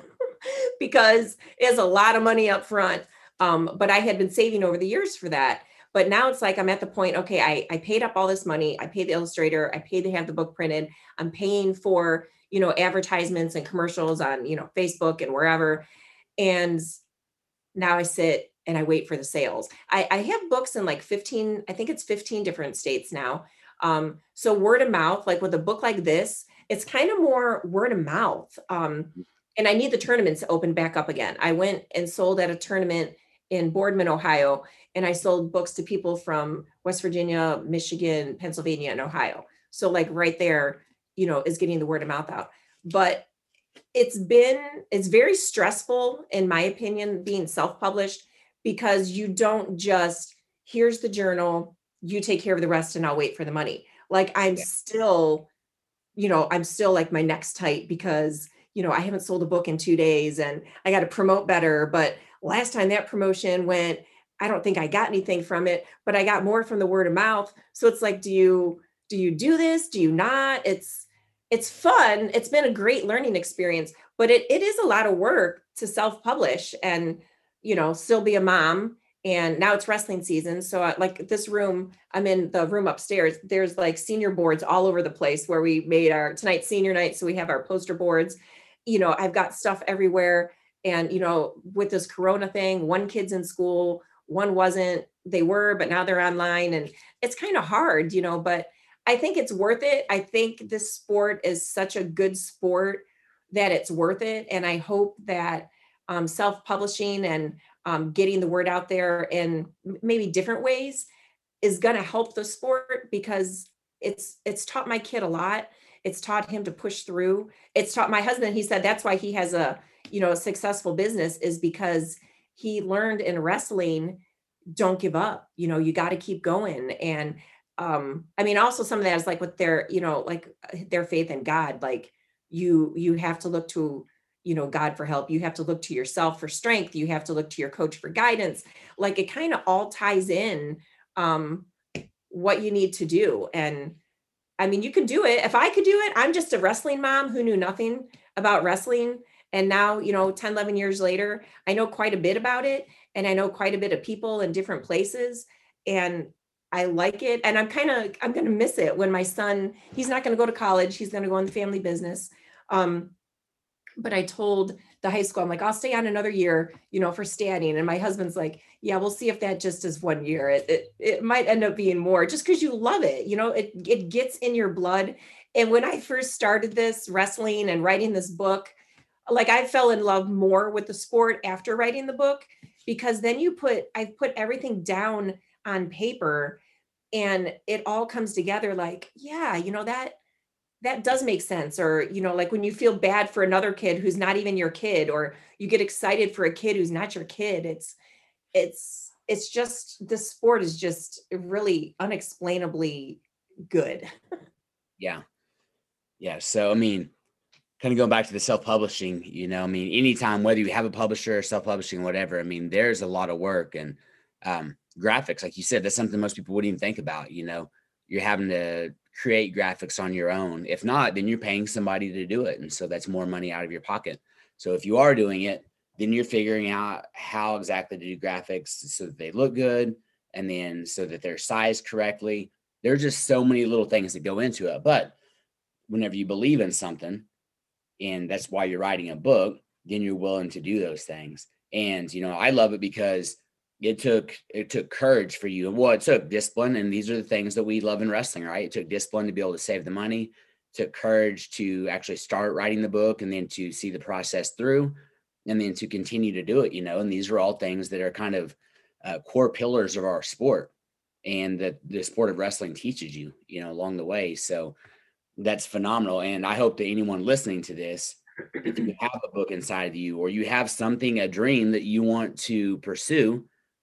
because it's a lot of money up front. Um, but I had been saving over the years for that. But now it's like I'm at the point, okay, I, I paid up all this money. I paid the illustrator. I paid to have the book printed. I'm paying for, you know, advertisements and commercials on, you know, Facebook and wherever. And now I sit and I wait for the sales. I, I have books in like fifteen, I think it's fifteen different states now. Um, so word of mouth, like with a book like this, it's kind of more word of mouth. Um, and I need the tournaments to open back up again. I went and sold at a tournament in Boardman, Ohio, and I sold books to people from West Virginia, Michigan, Pennsylvania, and Ohio. So like right there, you know, is getting the word of mouth out. But it's been, it's very stressful, in my opinion, being self-published, because you don't just, here's the journal, you take care of the rest and I'll wait for the money. Like I'm Yeah. still, you know, I'm still like my neck's tight because, you know, I haven't sold a book in two days and I got to promote better. But last time that promotion went, I don't think I got anything from it, but I got more from the word of mouth. So it's like, do you, do you do this? Do you not? It's, it's fun. It's been a great learning experience, but it, it is a lot of work to self-publish and, you know, still be a mom. And now it's wrestling season. So I, like this room, I'm in the room upstairs. There's like senior boards all over the place where we made our tonight's senior night. So we have our poster boards. You know, I've got stuff everywhere. And, you know, with this Corona thing, one kid's in school, one wasn't, they were, but now they're online. And it's kind of hard, you know, but I think it's worth it. I think this sport is such a good sport that it's worth it. And I hope that um, self-publishing and um, getting the word out there in maybe different ways is going to help the sport, because it's it's taught my kid a lot. It's taught him to push through. It's taught my husband, he said that's why he has a, you know, a successful business, is because he learned in wrestling, don't give up. You know, you got to keep going. And um, I mean, also some of that is like with their, you know, like uh, their faith in God, like you, you have to look to, you know, God for help. You have to look to yourself for strength. You have to look to your coach for guidance. Like it kind of all ties in um, what you need to do. And I mean, you can do it. If I could do it, I'm just a wrestling mom who knew nothing about wrestling. And now, you know, ten, eleven years later, I know quite a bit about it. And I know quite a bit of people in different places. And I like it. And I'm kind of, I'm going to miss it when my son, he's not going to go to college. He's going to go in the family business. Um, but I told the high school, I'm like, I'll stay on another year, you know, for standing. And my husband's like, yeah, we'll see if that just is one year. It, it, it might end up being more just because you love it. You know, it, it gets in your blood. And when I first started this wrestling and writing this book, like I fell in love more with the sport after writing the book, because then you put, I've put everything down on paper and it all comes together like, yeah, you know, that, that does make sense. Or, you know, like when you feel bad for another kid who's not even your kid, or you get excited for a kid who's not your kid. It's, it's, it's just, the sport is just really unexplainably good. Yeah. Yeah. So, I mean, kind of going back to the self-publishing, you know, I mean, anytime, whether you have a publisher or self-publishing, whatever, I mean, there's a lot of work and um, graphics, like you said, that's something most people wouldn't even think about. You know, you're having to create graphics on your own. If not, then you're paying somebody to do it. And so that's more money out of your pocket. So if you are doing it, then you're figuring out how exactly to do graphics so that they look good. And then so that they're sized correctly. There's just so many little things that go into it. But whenever you believe in something, and that's why you're writing a book, then you're willing to do those things. And, you know, I love it because it took, it took courage for you. And well, it took discipline. And these are the things that we love in wrestling, right? It took discipline to be able to save the money, it took courage to actually start writing the book and then to see the process through and then to continue to do it, you know, and these are all things that are kind of uh, core pillars of our sport and that the sport of wrestling teaches you, you know, along the way. So that's phenomenal. And I hope that anyone listening to this, if you have a book inside of you or you have something, a dream that you want to pursue,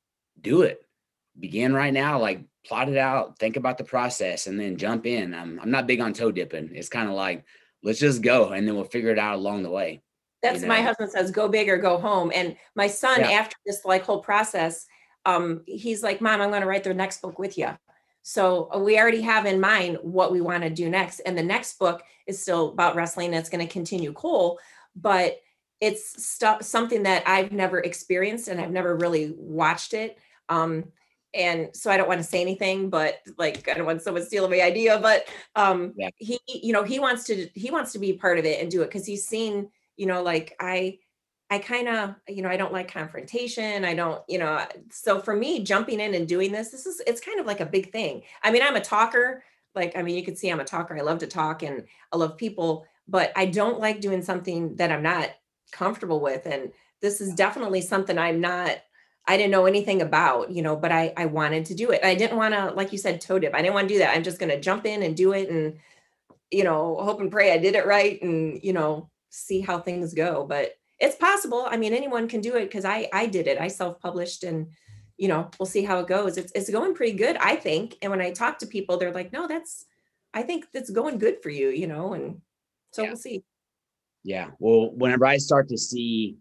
do it. Begin right now, like plot it out, think about the process and then jump in. I'm, I'm not big on toe dipping. It's kind of like, let's just go and then we'll figure it out along the way. That's you my know? husband says, go big or go home. And my son, Yeah. after this like whole process, um, he's like, Mom, I'm going to write their next book with you. So uh, we already have in mind what we want to do next. And the next book is still about wrestling. That's going to continue Cole, but it's stu- something that I've never experienced and I've never really watched it. Um, and so I don't want to say anything, but like, I don't want someone stealing my idea, but um, Yeah. he, you know, he wants to, he wants to be part of it and do it. Cause he's seen, you know, like I, I kind of, you know, I don't like confrontation. I don't, you know, so for me, jumping in and doing this, this is, it's kind of like a big thing. I mean, I'm a talker. Like, I mean, you can see I'm a talker. I love to talk and I love people, but I don't like doing something that I'm not comfortable with. And this is definitely something I'm not, I didn't know anything about, you know, but I, I wanted to do it. I didn't want to, like you said, toe dip. I didn't want to do that. I'm just going to jump in and do it and, you know, hope and pray I did it right and, you know, see how things go. But it's possible. I mean, anyone can do it because I I did it. I self-published and, you know, we'll see how it goes. It's it's going pretty good, I think. And when I talk to people, they're like, no, that's, I think that's going good for you, you know, and so Yeah. we'll see. Yeah. Well, whenever I start to see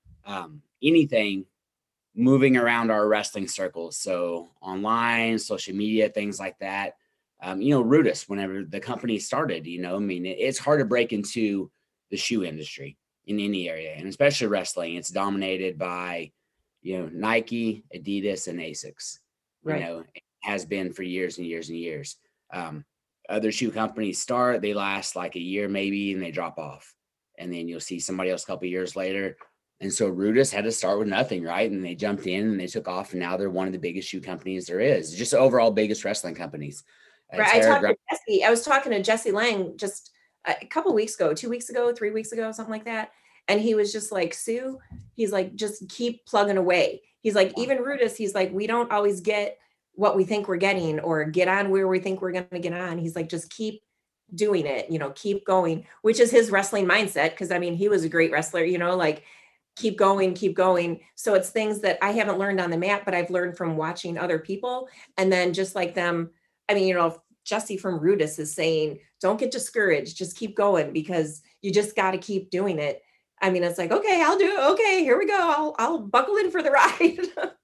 um, anything moving around our wrestling circles, so online, social media, things like that, um, you know, Rudis, whenever the company started, you know, I mean, it, it's hard to break into the shoe industry in any area, and especially wrestling. It's dominated by, you know, Nike, Adidas, and Asics. You Right. know, it has been for years and years and years. Um, other shoe companies start, they last like a year maybe, and they drop off. And then you'll see somebody else a couple of years later. And so Rudis had to start with nothing, right? And they jumped in and they took off, and now they're one of the biggest shoe companies there is, just overall biggest wrestling companies. Uh, Right. I Terra talked Gra- to Jesse. I was talking to Jesse Lang just a couple weeks ago, two weeks ago, three weeks ago, something like that. And he was just like, Sue, he's like, just keep plugging away. He's like, even Rudis, he's like, we don't always get what we think we're getting or get on where we think we're going to get on. He's like, just keep, doing it, you know, keep going, which is his wrestling mindset. Cause I mean, he was a great wrestler, you know, like keep going, keep going. So it's things that I haven't learned on the mat, but I've learned from watching other people. And then just like them, I mean, you know, Jesse from Rudis is saying, don't get discouraged, just keep going because you just got to keep doing it. I mean, it's like, okay, I'll do it. Okay, here we go. I'll, I'll buckle in for the ride.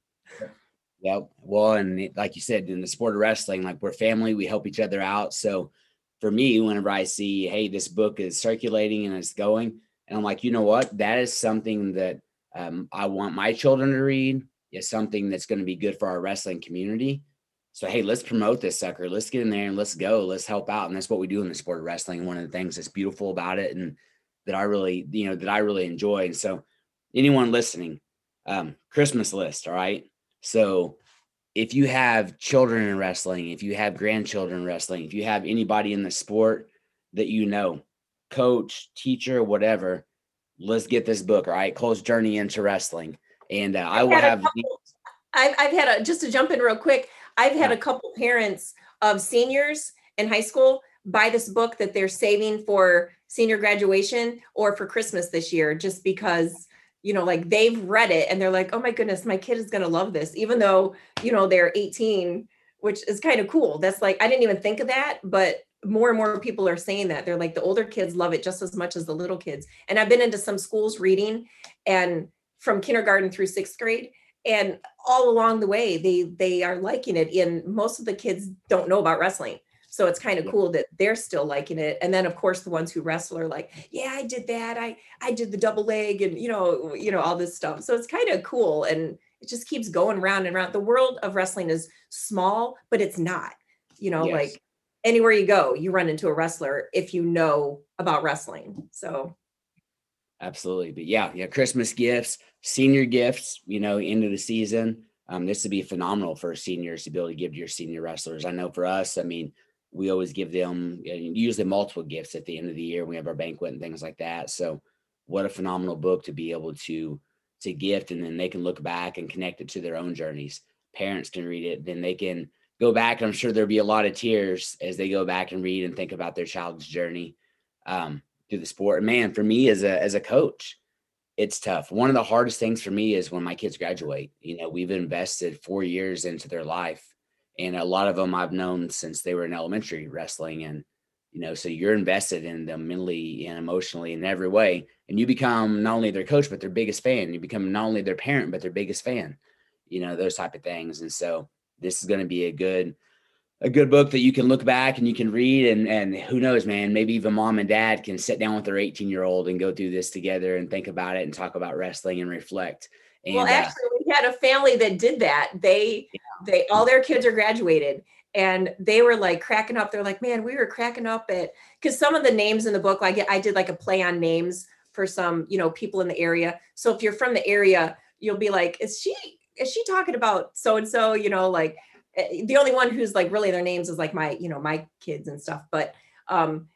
Yep. Well, and like you said, in the sport of wrestling, like we're family, we help each other out. So for me, whenever I see, hey, this book is circulating and it's going, and I'm like, you know what, that is something that um, I want my children to read. Is something that's going to be good for our wrestling community. So, hey, let's promote this sucker. Let's get in there and let's go. Let's help out. And that's what we do in the sport of wrestling. One of the things that's beautiful about it and that I really, you know, that I really enjoy. And so anyone listening, um, Christmas list. All right. So if you have children in wrestling, if you have grandchildren in wrestling, if you have anybody in the sport that you know, coach, teacher, whatever, let's get this book. All right. Cole's Journey into Wrestling. And uh, I will have. Couple, I've, I've had a, just to jump in real quick, I've had Yeah. a couple parents of seniors in high school buy this book that they're saving for senior graduation or for Christmas this year, just because, you know, like they've read it and they're like, oh my goodness, my kid is going to love this, even though, you know, they're eighteen, which is kind of cool. That's like, I didn't even think of that, but more and more people are saying that. They're like, the older kids love it just as much as the little kids. And I've been into some schools reading and from kindergarten through sixth grade. And all along the way, they they are liking it. And most of the kids don't know about wrestling. So it's kind of Yeah. cool that they're still liking it. And then of course the ones who wrestle are like, yeah, I did that. I I did the double leg and you know, you know, all this stuff. So it's kind of cool. And it just keeps going round and round. The world of wrestling is small, but it's not, you know, Yes. like anywhere you go, you run into a wrestler if you know about wrestling. So Absolutely. But yeah, yeah, Christmas gifts, senior gifts, you know, end of the season. Um, this would be phenomenal for seniors to be able to give to your senior wrestlers. I know for us, I mean, we always give them uh, usually multiple gifts at the end of the year. We have our banquet and things like that. So what a phenomenal book to be able to to gift, and then they can look back and connect it to their own journeys. Parents can read it, then they can go back. I'm sure there'll be a lot of tears as they go back and read and think about their child's journey um, through the sport. And man, for me as a as a coach, it's tough. One of the hardest things for me is when my kids graduate. You know, we've invested four years into their life, and a lot of them I've known since they were in elementary wrestling. And, you know, so you're invested in them mentally and emotionally in every way. And you become not only their coach, but their biggest fan. You become not only their parent, but their biggest fan, you know, those type of things. And so this is going to be a good, a good book that you can look back and you can read, and, and who knows, man, maybe even mom and dad can sit down with their eighteen year old and go through this together and think about it and talk about wrestling and reflect. And well, uh, actually, we had a family that did that. They, yeah. they, all their kids are graduated, and they were like cracking up. They're like, "Man, we were cracking up at," because some of the names in the book, like I did like a play on names for some, you know, people in the area. So if you're from the area, you'll be like, "Is she, is she talking about so and so?" You know, like eh, the only one who's like really their names is like my, you know, my kids and stuff. But um,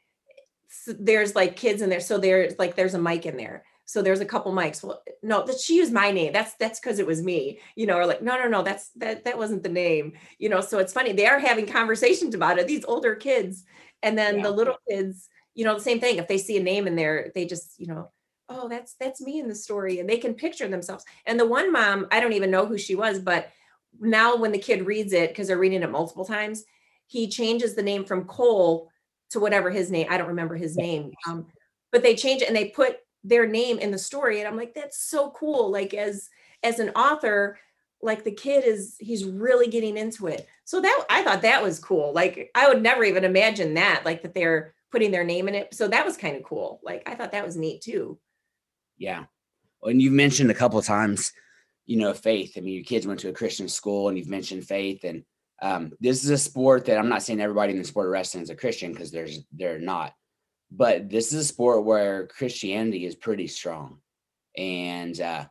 s- there's like kids in there, so there's like there's a mic in there. So there's a couple mics. Well, no, that she used my name. That's that's because it was me, you know, or like, no, no, no, that's that that wasn't the name, you know. So it's funny. They are having conversations about it, these older kids. And then Yeah. the little kids, you know, the same thing. If they see a name in there, they just, you know, oh, that's that's me in the story. And they can picture themselves. And the one mom, I don't even know who she was, but now when the kid reads it, because they're reading it multiple times, he changes the name from Cole to whatever his name. I don't remember his name. Um, but they change it and they put their name in the story. And I'm like, that's so cool. Like as as an author, like the kid is he's really getting into it. So that I thought that was cool. Like I would never even imagine that, like that they're putting their name in it. So that was kind of cool. Like I thought that was neat too. Yeah. And you've mentioned a couple of times, you know, faith. I mean, your kids went to a Christian school and you've mentioned faith. And um, this is a sport that I'm not saying everybody in the sport of wrestling is a Christian, because there's they're not. But this is a sport where Christianity is pretty strong. And uh,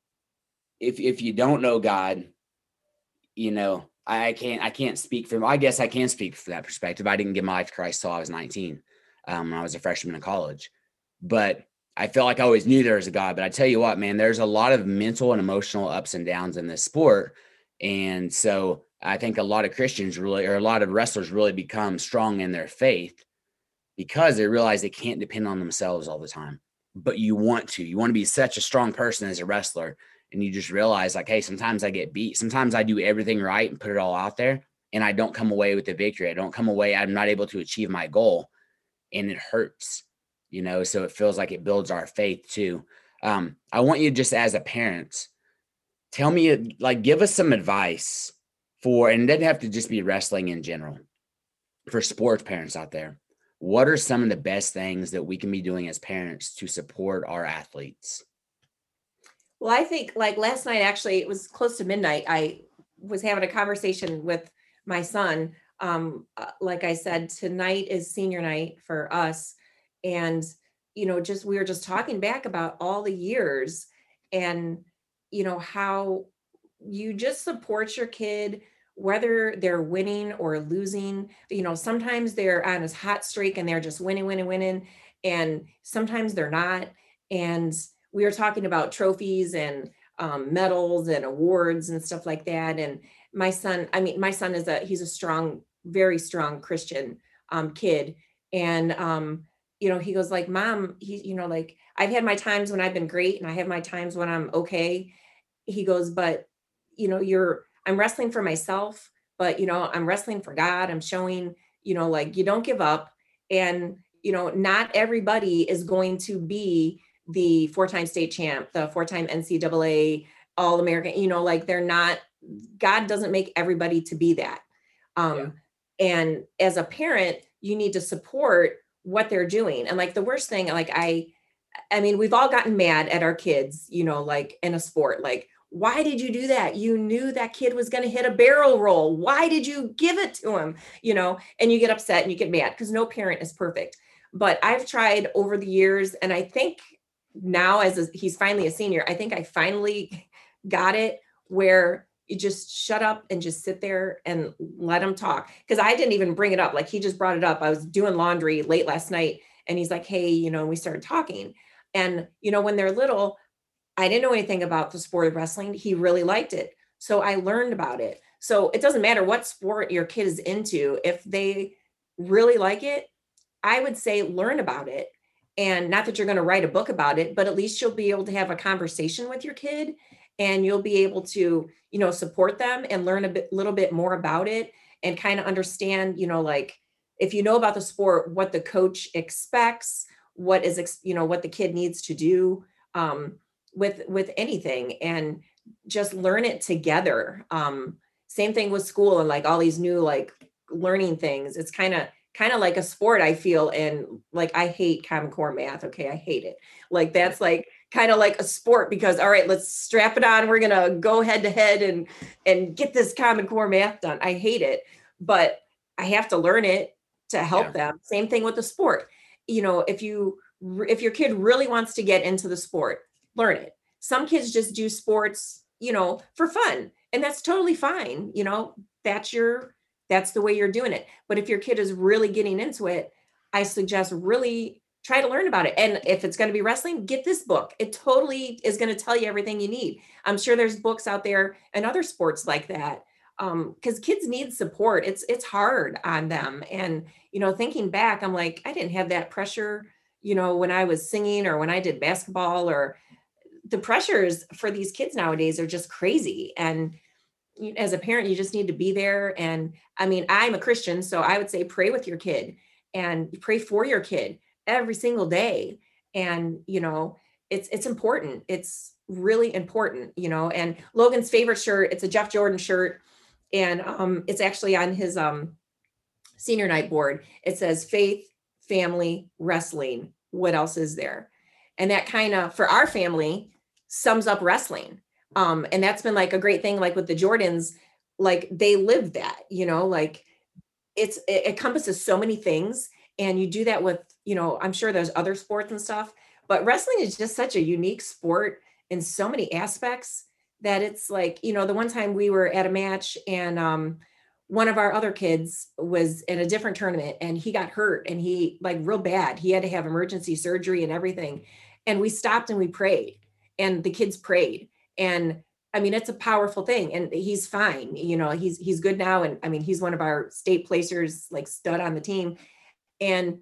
if if you don't know God, you know, I can't I can't speak from I guess I can speak from that perspective. I didn't give my life to Christ till I was nineteen. Um, when I was a freshman in college. But I felt like I always knew there was a God. But I tell you what, man, there's a lot of mental and emotional ups and downs in this sport. And so I think a lot of Christians really, or a lot of wrestlers really become strong in their faith because they realize they can't depend on themselves all the time. But you want to, you want to be such a strong person as a wrestler. And you just realize like, hey, sometimes I get beat. Sometimes I do everything right and put it all out there, and I don't come away with the victory. I don't come away. I'm not able to achieve my goal, and it hurts, you know? So it feels like it builds our faith too. Um, I want you just as a parent, tell me, like, give us some advice for, and it doesn't have to just be wrestling in general, for sports parents out there. What are some of the best things that we can be doing as parents to support our athletes? Well, I think like last night, actually, it was close to midnight. I was having a conversation with my son. Um, uh, like I said, tonight is senior night for us. And, you know, just, we were just talking back about all the years and, you know, how you just support your kid, whether they're winning or losing. You know, sometimes they're on a hot streak and they're just winning, winning, winning. And sometimes they're not. And we were talking about trophies and um, medals and awards and stuff like that. And my son, I mean, my son is a, he's a strong, very strong Christian um, kid. And, um, you know, he goes like, Mom, he, you know, like I've had my times when I've been great and I have my times when I'm okay. He goes, but, you know, you're, I'm wrestling for myself, but, you know, I'm wrestling for God. I'm showing, you know, like you don't give up. And, you know, not everybody is going to be the four-time state champ, the four-time N C double A All-American, you know, like they're not, God doesn't make everybody to be that. Um, yeah. And as a parent, you need to support what they're doing. And like the worst thing, like I, I mean, we've all gotten mad at our kids, you know, like in a sport, like, why did you do that? You knew that kid was going to hit a barrel roll. Why did you give it to him? You know, and you get upset and you get mad because no parent is perfect. But I've tried over the years, and I think now as a, he's finally a senior, I think I finally got it where you just shut up and just sit there and let him talk. Because I didn't even bring it up. Like he just brought it up. I was doing laundry late last night and he's like, hey, you know, and we started talking. And, you know, when they're little, I didn't know anything about the sport of wrestling. He really liked it. So I learned about it. So it doesn't matter what sport your kid is into. If they really like it, I would say learn about it. And not that you're going to write a book about it, but at least you'll be able to have a conversation with your kid and you'll be able to, you know, support them and learn a bit, little bit more about it and kind of understand, you know, like if you know about the sport, what the coach expects, what is, you know, what the kid needs to do um, with, with anything, and just learn it together. Um, same thing with school and like all these new, like learning things. It's kind of, kind of like a sport, I feel. And like, I hate Common Core math. Okay. I hate it. Like, that's like kind of like a sport because, all right, let's strap it on. We're going to go head to head and, and get this Common Core math done. I hate it, but I have to learn it to help yeah. them. Same thing with the sport. You know, if you, if your kid really wants to get into the sport, learn it. Some kids just do sports, you know, for fun, and that's totally fine. You know, that's your, that's the way you're doing it. But if your kid is really getting into it, I suggest really try to learn about it. And if it's going to be wrestling, get this book. It totally is going to tell you everything you need. I'm sure there's books out there and other sports like that. Um, because kids need support. It's, it's hard on them. And, you know, thinking back, I'm like, I didn't have that pressure, you know, when I was singing or when I did basketball, or the pressures for these kids nowadays are just crazy. And as a parent, you just need to be there. And I mean, I'm a Christian, so I would say pray with your kid and pray for your kid every single day. And, you know, it's, it's important. It's really important, you know. And Logan's favorite shirt, it's a Jeff Jordan shirt. And um, it's actually on his um, senior night board. It says faith, family, wrestling. What else is there? And that kind of, for our family, sums up wrestling. Um, and that's been like a great thing, like with the Jordans, like they live that, you know, like it's, it encompasses so many things. And you do that with, you know, I'm sure there's other sports and stuff, but wrestling is just such a unique sport in so many aspects that it's like, you know, the one time we were at a match and um, one of our other kids was in a different tournament and he got hurt and he like real bad. He had to have emergency surgery and everything. And we stopped and we prayed and the kids prayed. And I mean, it's a powerful thing and he's fine. You know, he's, he's good now. And I mean, he's one of our state placers, like stud on the team. And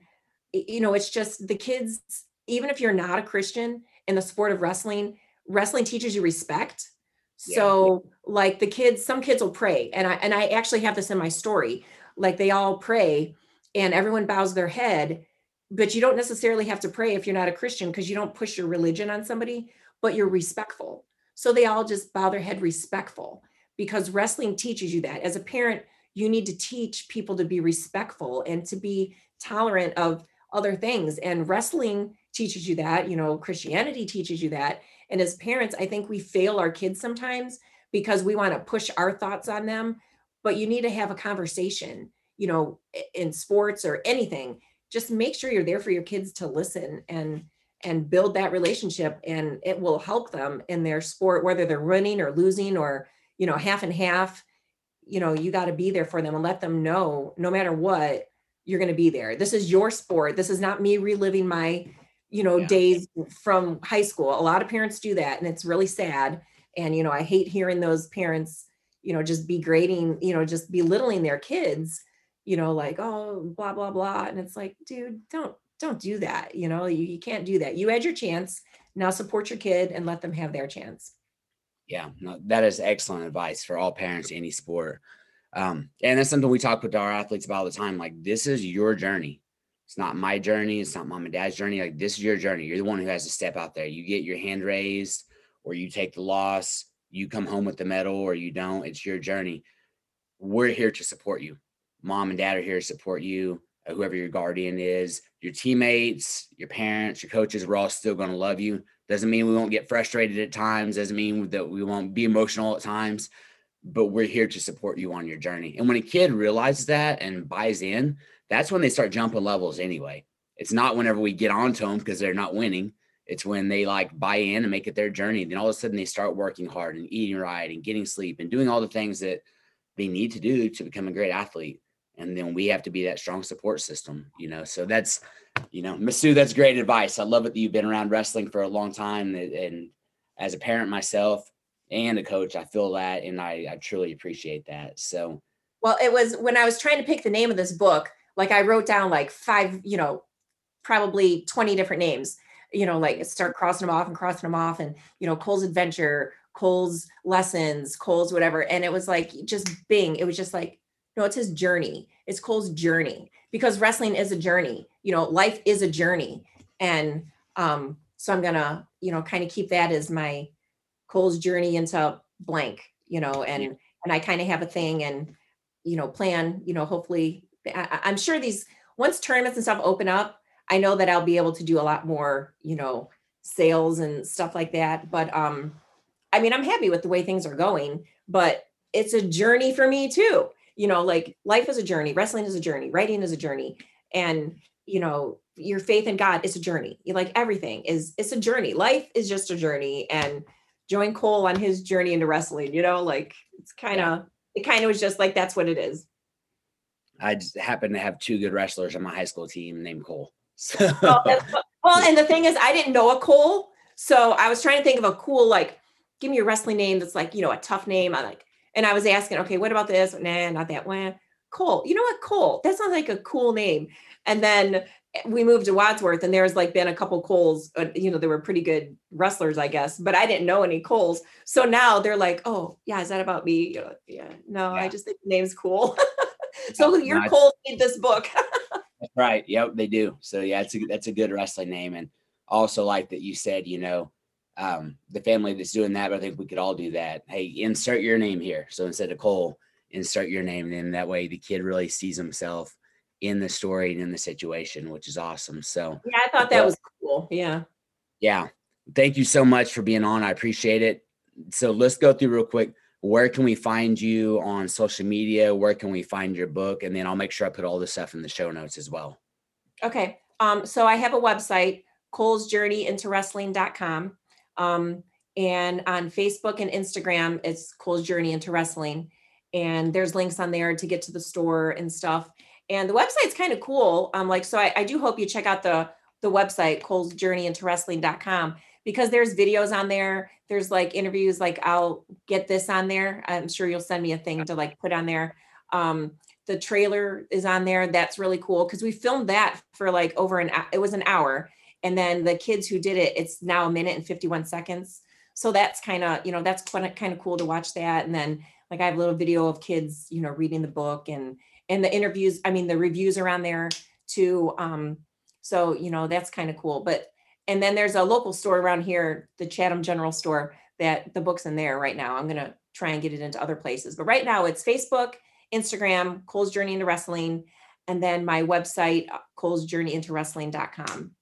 you know, it's just the kids, even if you're not a Christian in the sport of wrestling, wrestling teaches you respect. Yeah. So like the kids, some kids will pray. And I and I actually have this in my story. Like they all pray and everyone bows their head, but you don't necessarily have to pray if you're not a Christian because you don't push your religion on somebody, but you're respectful. So they all just bow their head respectful because wrestling teaches you that. As a parent, you need to teach people to be respectful and to be tolerant of other things. And wrestling teaches you that, you know, Christianity teaches you that. And as parents, I think we fail our kids sometimes because we want to push our thoughts on them. But you need to have a conversation, you know, in sports or anything. Just make sure you're there for your kids to listen and and build that relationship, and it will help them in their sport, whether they're winning or losing or, you know, half and half. You know, you got to be there for them and let them know no matter what, you're going to be there. This is your sport. This is not me reliving my, you know, Yeah. days from high school. A lot of parents do that and it's really sad. And, you know, I hate hearing those parents, you know, just degrading, you know, just belittling their kids, you know, like, oh, blah, blah, blah. And it's like, dude, don't, don't do that. You know, you, you can't do that. You had your chance. Now support your kid and let them have their chance. Yeah, no, that is excellent advice for all parents, any sport. Um, and that's something we talk with our athletes about all the time. Like, this is your journey. It's not my journey. It's not mom and dad's journey. Like, this is your journey. You're the one who has to step out there. You get your hand raised or you take the loss, you come home with the medal or you don't. It's your journey. We're here to support you. Mom and dad are here to support you. uh, Whoever your guardian is, your teammates, your parents, your coaches, we're all still going to love you. Doesn't mean we won't get frustrated at times. Doesn't mean that we won't be emotional at times, but we're here to support you on your journey. And when a kid realizes that and buys in, that's when they start jumping levels anyway. It's not whenever we get onto them because they're not winning. It's when they like buy in and make it their journey. Then all of a sudden they start working hard and eating right and getting sleep and doing all the things that they need to do to become a great athlete. And then we have to be that strong support system, you know? So that's, you know, Miz Sue, that's great advice. I love it that you've been around wrestling for a long time. And, and as a parent myself and a coach, I feel that, and I, I truly appreciate that. So, Well, it was when I was trying to pick the name of this book, like I wrote down like five, you know, probably twenty different names, you know, like start crossing them off and crossing them off and, you know, Cole's Adventure, Cole's Lessons, Cole's whatever. And it was like, just bing. It was just like, no, it's his journey. It's Cole's journey because wrestling is a journey. You know, life is a journey. And um, so I'm going to, you know, kind of keep that as my Cole's journey into blank, you know, and, Yeah. and I kind of have a thing and, you know, plan, you know, hopefully I, I'm sure these, once tournaments and stuff open up, I know that I'll be able to do a lot more, you know, sales and stuff like that. But um, I mean, I'm happy with the way things are going, but it's a journey for me too. You know, like life is a journey, wrestling is a journey, writing is a journey. And, you know, your faith in God is a journey. You like everything is, it's a journey. Life is just a journey. And join Cole on his journey into wrestling, you know, like it's kind of, yeah. It kind of was just like, that's what it is. I just happen to have two good wrestlers on my high school team named Cole. So. Well, well, and the thing is, I didn't know a Cole. So I was trying to think of a cool, like, give me a wrestling name that's like, you know, a tough name. I like, and I was asking, okay, what about this? Nah, not that one. Cole. You know what? Cole. That sounds like a cool name. And then we moved to Wadsworth and there's like been a couple Coles, uh, you know, they were pretty good wrestlers, I guess, but I didn't know any Coles. So now they're like, oh yeah, is that about me? You're like, yeah, no, yeah. I just think the name's cool. So yeah, your no, Coles need this book. That's right. Yep, they do. So yeah, it's a, that's a good wrestling name. And also like that you said, you know, um, the family that's doing that, but I think we could all do that. Hey, insert your name here. So instead of Cole, insert your name. And then that way the kid really sees himself in the story and in the situation, which is awesome. So yeah, I thought that well, was cool. Yeah. Yeah. Thank you so much for being on. I appreciate it. So let's go through real quick. Where can we find you on social media? Where can we find your book? And then I'll make sure I put all this stuff in the show notes as well. Okay. Um, so I have a website, coles journey into wrestling dot com. Um, and on Facebook and Instagram, it's Cole's Journey into Wrestling. And there's links on there to get to the store and stuff. And the website's kind of cool. Um, like, so I, I do hope you check out the, the website, coles journey into wrestling dot com, because there's videos on there. There's like interviews, like I'll get this on there. I'm sure you'll send me a thing to like put on there. Um, the trailer is on there. That's really cool because we filmed that for like over an hour. It was an hour. And then the kids who did it, it's now a minute and fifty-one seconds. So that's kind of, you know, that's kind of cool to watch that. And then like I have a little video of kids, you know, reading the book and, and the interviews, I mean, the reviews around there too. Um, so, you know, that's kind of cool. But, and then there's a local store around here, the Chatham General Store, that the book's in there right now. I'm going to try and get it into other places. But right now it's Facebook, Instagram, Cole's Journey into Wrestling, and then my website, coles journey into wrestling dot com.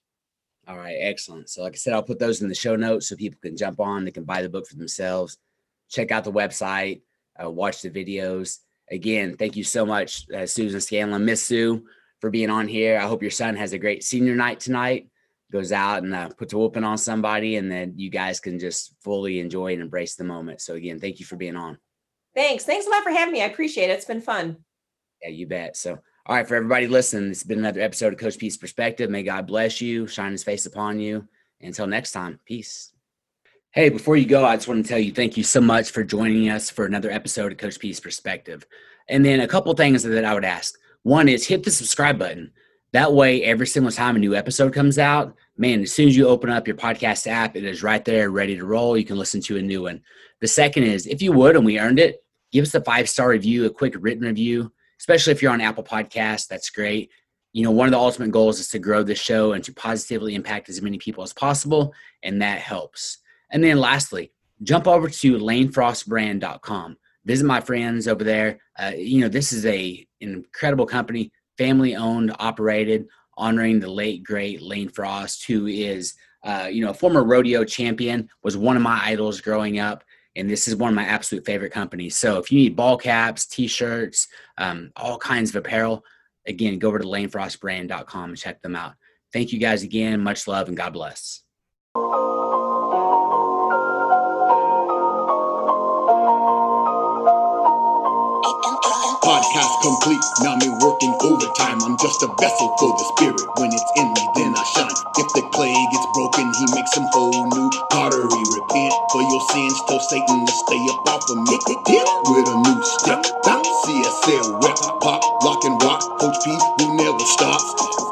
All right, excellent. So like I said, I'll put those in the show notes so people can jump on, they can buy the book for themselves, check out the website, uh, watch the videos. Again, thank you so much, uh, Susan Scanlon, Miss Sue, for being on here. I hope your son has a great senior night tonight, goes out and uh, puts a whooping on somebody, and then you guys can just fully enjoy and embrace the moment. So again, thank you for being on. Thanks. Thanks a lot for having me. I appreciate it. It's been fun. Yeah, you bet. So, all right, for everybody listening, this has been another episode of Coach Pete's Perspective. May God bless you, shine his face upon you. Until next time, peace. Hey, before you go, I just want to tell you thank you so much for joining us for another episode of Coach Pete's Perspective. And then a couple things that I would ask. One is hit the subscribe button. That way, every single time a new episode comes out, man, as soon as you open up your podcast app, it is right there, ready to roll. You can listen to a new one. The second is, if you would, and we earned it, give us a five-star review, a quick written review, especially if you're on Apple Podcasts. That's great. You know, one of the ultimate goals is to grow the show and to positively impact as many people as possible, and that helps. And then lastly, jump over to lane frost brand dot com. Visit my friends over there. Uh, you know, this is a an incredible company, family-owned, operated, honoring the late, great Lane Frost, who is, uh, you know, a former rodeo champion, was one of my idols growing up. And this is one of my absolute favorite companies. So if you need ball caps, T-shirts, um, all kinds of apparel, again, go over to lane frost brand dot com and check them out. Thank you guys again. Much love and God bless. Podcast complete, now me working overtime. I'm just a vessel for the spirit. When it's in me, then I shine. If the clay gets broken, he makes some whole new pottery. Repent for your sins, tell Satan to stay up off of me. With a new step, C S L rep, pop, lock and rock. Coach P, who never stops.